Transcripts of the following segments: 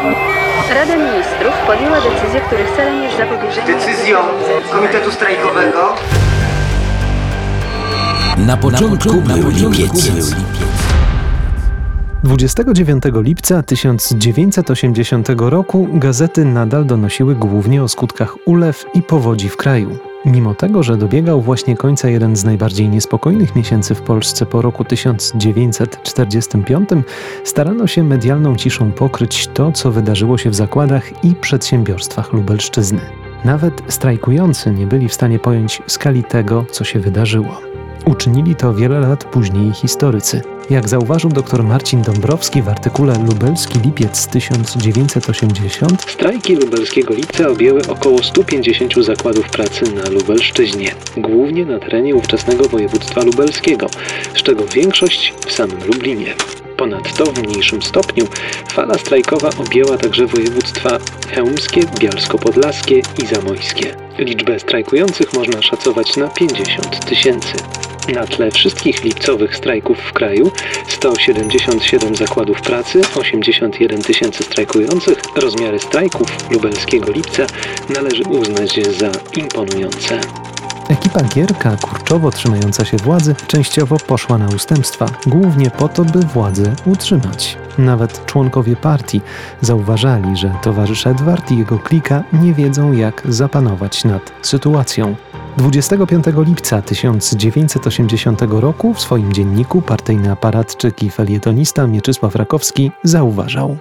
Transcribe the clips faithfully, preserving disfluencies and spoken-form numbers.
Rada Ministrów podjęła decyzję, których celem jest zapobieżenie... Decyzją Komitetu Strajkowego Na początku był lipiec. dwudziestego dziewiątego lipca tysiąc dziewięćset osiemdziesiątego roku gazety nadal donosiły głównie o skutkach ulew i powodzi w kraju. Mimo tego, że dobiegał właśnie końca jeden z najbardziej niespokojnych miesięcy w Polsce po roku tysiąc dziewięćset czterdziestym piątym, starano się medialną ciszą pokryć to, co wydarzyło się w zakładach i przedsiębiorstwach Lubelszczyzny. Nawet strajkujący nie byli w stanie pojąć skali tego, co się wydarzyło. Uczynili to wiele lat później historycy. Jak zauważył dr Marcin Dąbrowski w artykule Lubelski lipiec tysiąc dziewięćset osiemdziesiąt, strajki lubelskiego lipca objęły około stu pięćdziesięciu zakładów pracy na Lubelszczyźnie, głównie na terenie ówczesnego województwa lubelskiego, z czego większość w samym Lublinie. Ponadto w mniejszym stopniu fala strajkowa objęła także województwa chełmskie, bialsko-podlaskie i zamojskie. Liczbę strajkujących można szacować na pięćdziesiąt tysięcy. Na tle wszystkich lipcowych strajków w kraju sto siedemdziesiąt siedem zakładów pracy, osiemdziesiąt jeden tysięcy strajkujących, rozmiary strajków lubelskiego lipca należy uznać za imponujące. Ekipa Gierka, kurczowo trzymająca się władzy, częściowo poszła na ustępstwa, głównie po to, by władzę utrzymać. Nawet członkowie partii zauważali, że towarzysz Edward i jego klika nie wiedzą, jak zapanować nad sytuacją. dwudziestego piątego lipca tysiąc dziewięćset osiemdziesiątego roku w swoim dzienniku partyjny aparatczyk i felietonista Mieczysław Rakowski zauważał: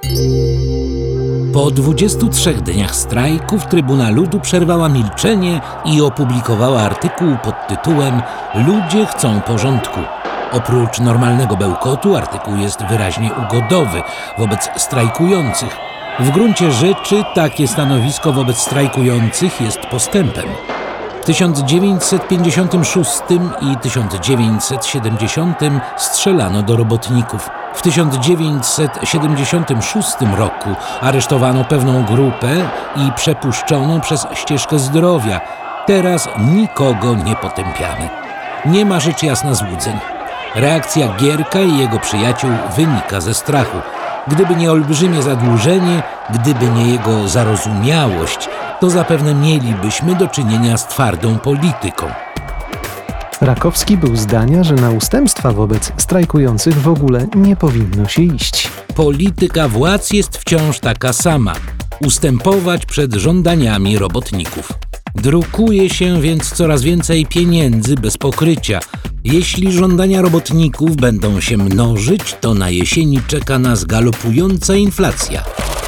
Po dwudziestu trzech dniach strajków Trybuna Ludu przerwała milczenie i opublikowała artykuł pod tytułem „Ludzie chcą porządku”. Oprócz normalnego bełkotu artykuł jest wyraźnie ugodowy wobec strajkujących. W gruncie rzeczy takie stanowisko wobec strajkujących jest postępem. W tysiąc dziewięćset pięćdziesiątym szóstym i tysiąc dziewięćset siedemdziesiątym strzelano do robotników. W tysiąc dziewięćset siedemdziesiątym szóstym roku aresztowano pewną grupę i przepuszczono przez ścieżkę zdrowia. Teraz nikogo nie potępiamy. Nie ma rzecz jasna złudzeń. Reakcja Gierka i jego przyjaciół wynika ze strachu. Gdyby nie olbrzymie zadłużenie, gdyby nie jego zarozumiałość, to zapewne mielibyśmy do czynienia z twardą polityką. Rakowski był zdania, że na ustępstwa wobec strajkujących w ogóle nie powinno się iść. Polityka władz jest wciąż taka sama – ustępować przed żądaniami robotników. Drukuje się więc coraz więcej pieniędzy bez pokrycia. Jeśli żądania robotników będą się mnożyć, to na jesieni czeka nas galopująca inflacja.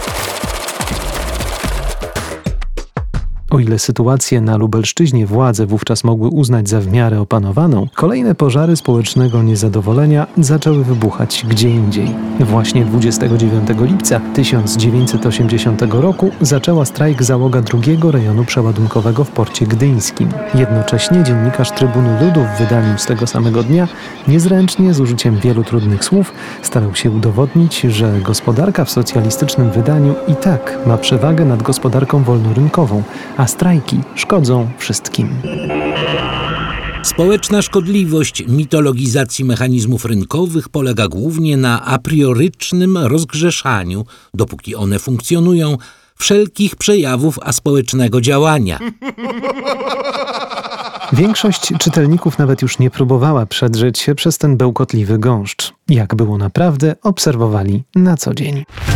O ile sytuację na Lubelszczyźnie władze wówczas mogły uznać za w miarę opanowaną, kolejne pożary społecznego niezadowolenia zaczęły wybuchać gdzie indziej. Właśnie dwudziestego dziewiątego lipca tysiąc dziewięćset osiemdziesiątego roku zaczęła strajk załoga drugiego rejonu przeładunkowego w porcie gdyńskim. Jednocześnie dziennikarz Trybuny Ludu w wydaniu z tego samego dnia niezręcznie, z użyciem wielu trudnych słów, starał się udowodnić, że gospodarka w socjalistycznym wydaniu i tak ma przewagę nad gospodarką wolnorynkową, a strajki szkodzą wszystkim. Społeczna szkodliwość mitologizacji mechanizmów rynkowych polega głównie na apriorycznym rozgrzeszaniu, dopóki one funkcjonują, wszelkich przejawów aspołecznego działania. Większość czytelników nawet już nie próbowała przedrzeć się przez ten bełkotliwy gąszcz. Jak było naprawdę, obserwowali na co dzień.